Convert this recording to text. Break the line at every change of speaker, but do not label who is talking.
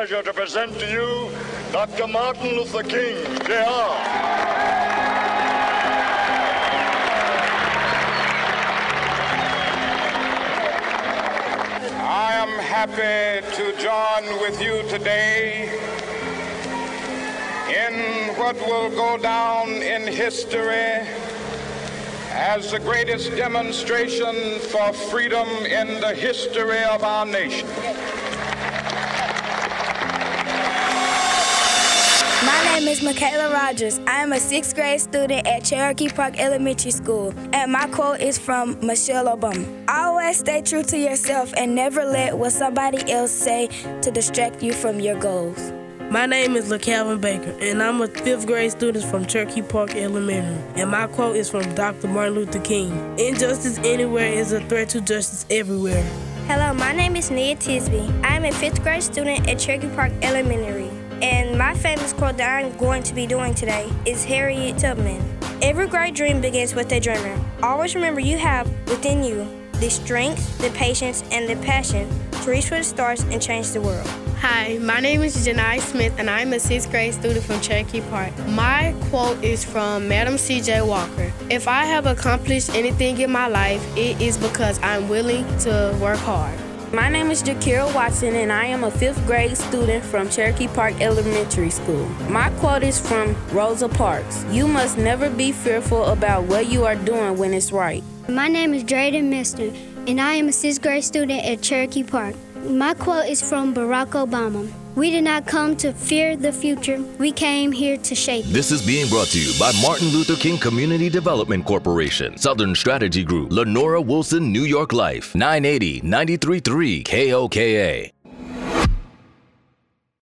pleasure to present to you Dr. Martin Luther King, Jr.
I am happy to join with you today in what will go down in history as the greatest demonstration for freedom in the history of our nation.
My name is Michaela Rogers. I am a 6th grade student at Cherokee Park Elementary School, and my quote is from Michelle Obama. Always stay true to yourself and never let what somebody else say to distract you from your goals.
My name is LaCalvin Baker, and I'm a 5th grade student from Cherokee Park Elementary, and my quote is from Dr. Martin Luther King. Injustice anywhere is a threat to justice everywhere.
Hello, my name is Nia Tisby. I am a 5th grade student at Cherokee Park Elementary, and my famous quote that I'm going to be doing today is Harriet Tubman. Every great dream begins with a dreamer. Always remember you have within you the strength, the patience, and the passion to reach for the stars and change the world.
Hi, my name is Janai Smith, and I'm a 6th grade student from Cherokee Park. My quote is from Madam C.J. Walker. If I have accomplished anything in my life, it is because I'm willing to work hard.
My name is Jakira Watson, and I am a 5th grade student from Cherokee Park Elementary School. My quote is from Rosa Parks. You must never be fearful about what you are doing when it's right.
My name is Drayden Mister, and I am a 6th grade student at Cherokee Park. My quote is from Barack Obama. We did not come to fear the future. We came here to shape it.
This is being brought to you by Martin Luther King Community Development Corporation, Southern Strategy Group, Lenora Wilson, New York Life, 980-93.3 KOKA.